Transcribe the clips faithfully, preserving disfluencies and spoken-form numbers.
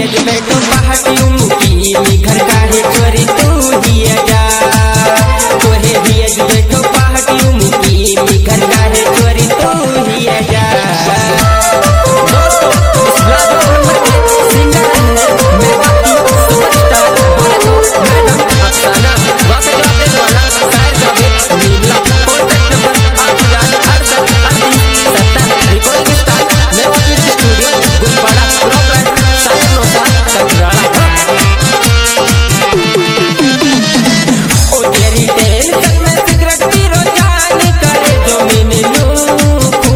भेज बैठो पहाड़ियों मुकी घर का है चोरी तू दिया जा तोहे भेज बैठो पहाड़ियों मुकी घर का है चोरी तू दिया जा दोस्तों इस ब्लॉग में सिंगर मैं बाकी सुपरस्टार मैडम अफसाना वक्त जाते वाला शायर जावेद नीला कॉन्टैक्ट नंबर आठ हजार अड़सठ अस्सी सत्तर रिकॉर्डिंग स्टार मैं बाकी स्टूडियो गुलपाड़ा प्रोग्राम सात नौ सात कटराला ओ तेरी टेंशन में सिगरेट पी रो जान करे जो मैंने लूं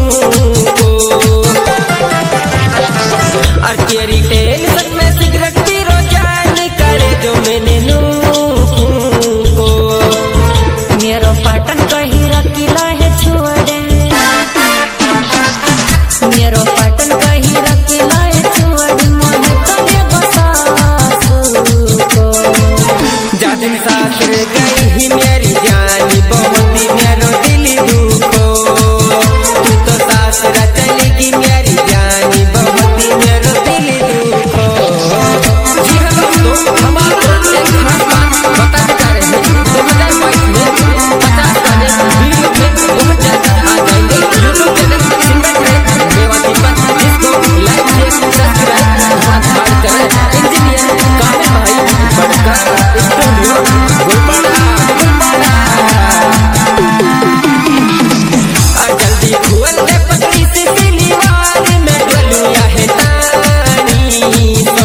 और तेरी टेंशन में सिगरेट पी रो जान करे जो मैंने लूं मेरो पाटन कही रखिला है छोड़े मेरो पाटन कही रखिला है छोड़ मन तने बसासु को जादिन सासुर गई ही मेरी जान बहुत ही मेरो दिल दुखो तू तो सासुर चलेगी मेरी जान बहुत ही मेरो दिल दुखो जी हाँ दोस्तों हम आपको एक खास बात बताने जा रहे हैं दो हजार बाईस में पचास गाने वीडियो में बहुत ज्यादा आ जाएंगे यूट्यूब चैनल सिंगर है मेवाती पर जिसको लाइक शेयर सब्सक्राइब हाथ बार करें इंजीनियर कामे भाई बड़का स्टूडियो गुलपाड़ा गुलपाड़ा और जल्दी खुल दे पतली सी सिलीवार में डलूया है तानी तो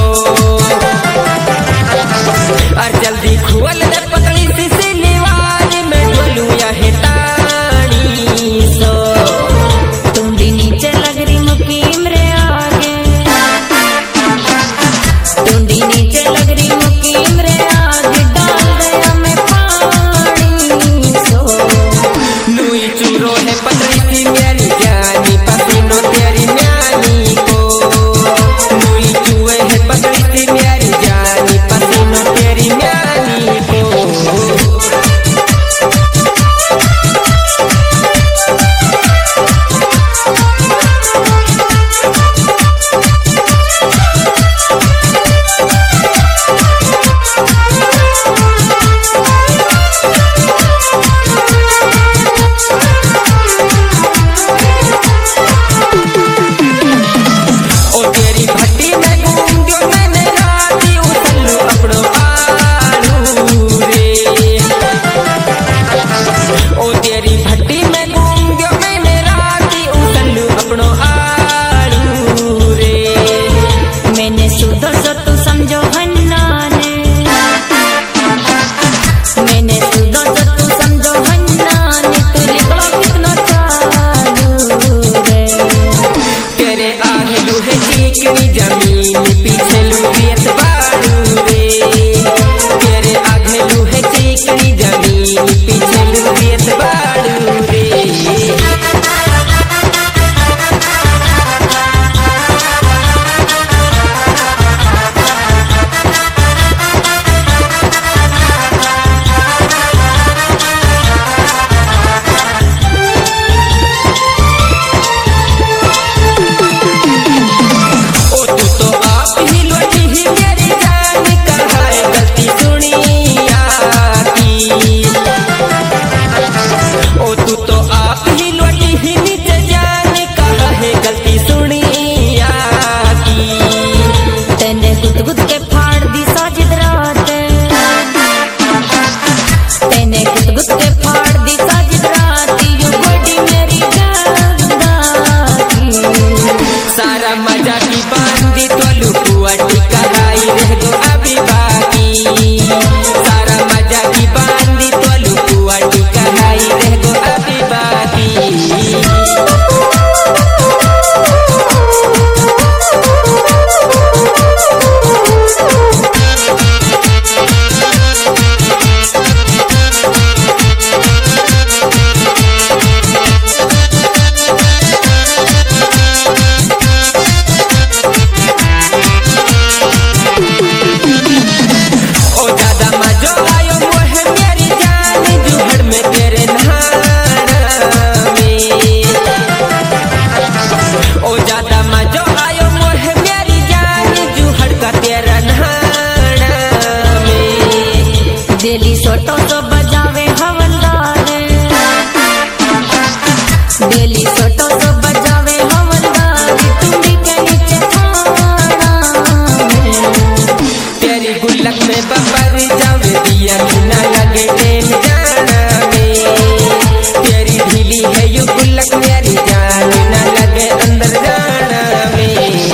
और जल्दी खुल दे पतली सी सिलीवार में डलूया है तानी सो तुंडी नीचे लग रही मुकीम रे आगे तुंडी नीचे लग रही मुकीम रे आगे डाल दे हमें पानी सो लुई चूरो है पतली सी मेरी जानी पसीनो तेरी म्यानी को लुई चूहे है पतली सी मेरी जानी पसीनो तेरी म्यानी को ओ तेरी भट्टी में घूम गयो मैंने राती उतलू अपनो आलू रे ओ तेरी भट्टी में घूम गयो मैंने राती उतलू अपनो आलू रे मैंने सुधो सो तू समझो हन्ना ने मैंने सुधो सो तू समझो हन्ना ने तू निकलो कितना चालू रे तेरे आहलू है चिकनी जमीन पीछे लुकियत बाड़ू रे तेरे आहलू है चिकनी जमीन पीछे लुकियत बाड़ू रे में बपर जावे दिया ना लगे टेम जाना में तेरी ढीली है यू गुल्लक मेरी जान ना लगे अंदर जाना में।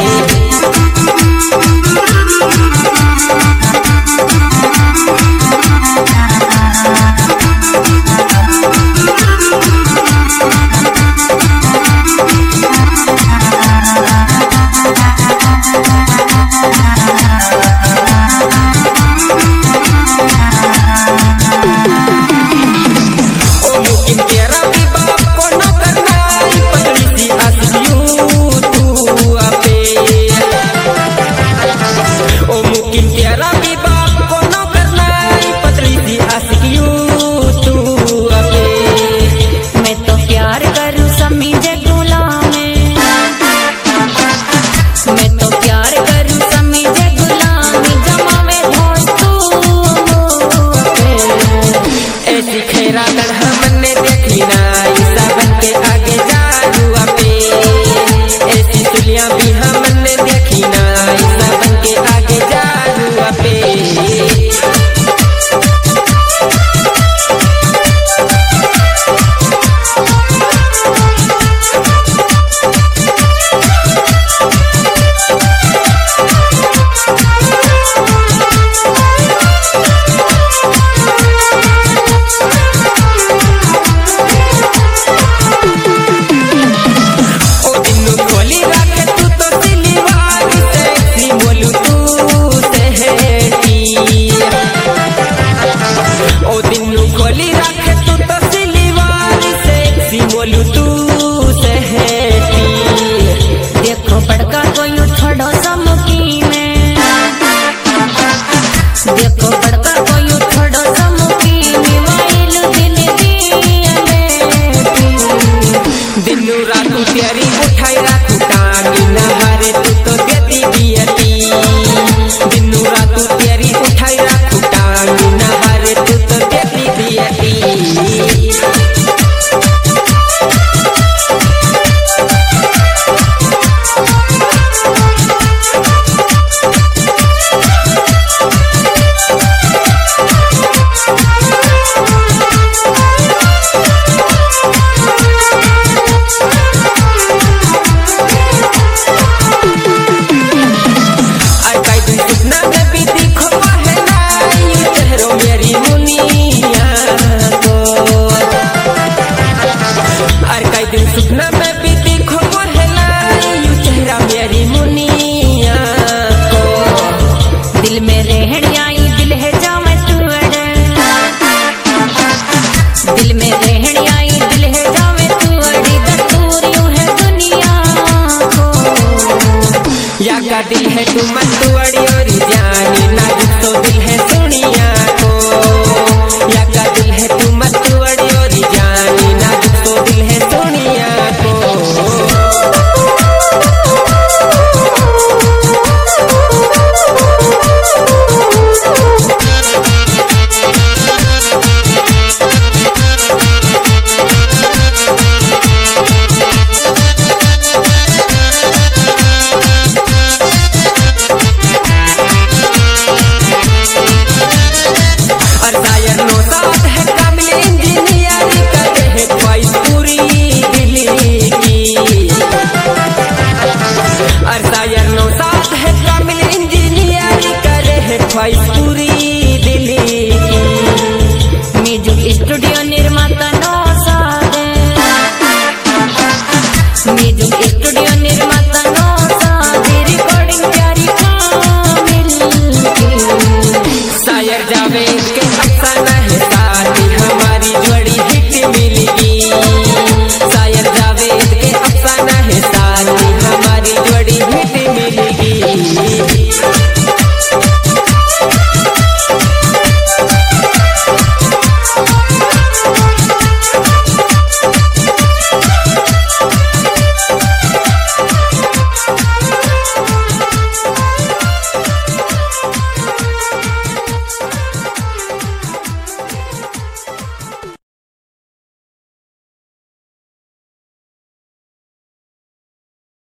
प्यारी उठाई राखू टांगी ना हारे तू तो देती बियती दिनू रातू प्यारी उठाई राखू टांगी ना हारे तू तो देती बियती। सुपना में भी देखो मोहला यू चेहरा मेरी मुनिया को दिल में रहने आई दिल है जावे तू अड़े दिल में रहने आई दिल है जावे तू अड़ी दस्तूर यूं है दुनिया को या का दिल है तू मत अड़ी और जानी ना तो दिल है सुनिया को या का दिल है तू मत अड़ी और जानी ना तो दिल है सुनिया को। ख्वाहिश पूरी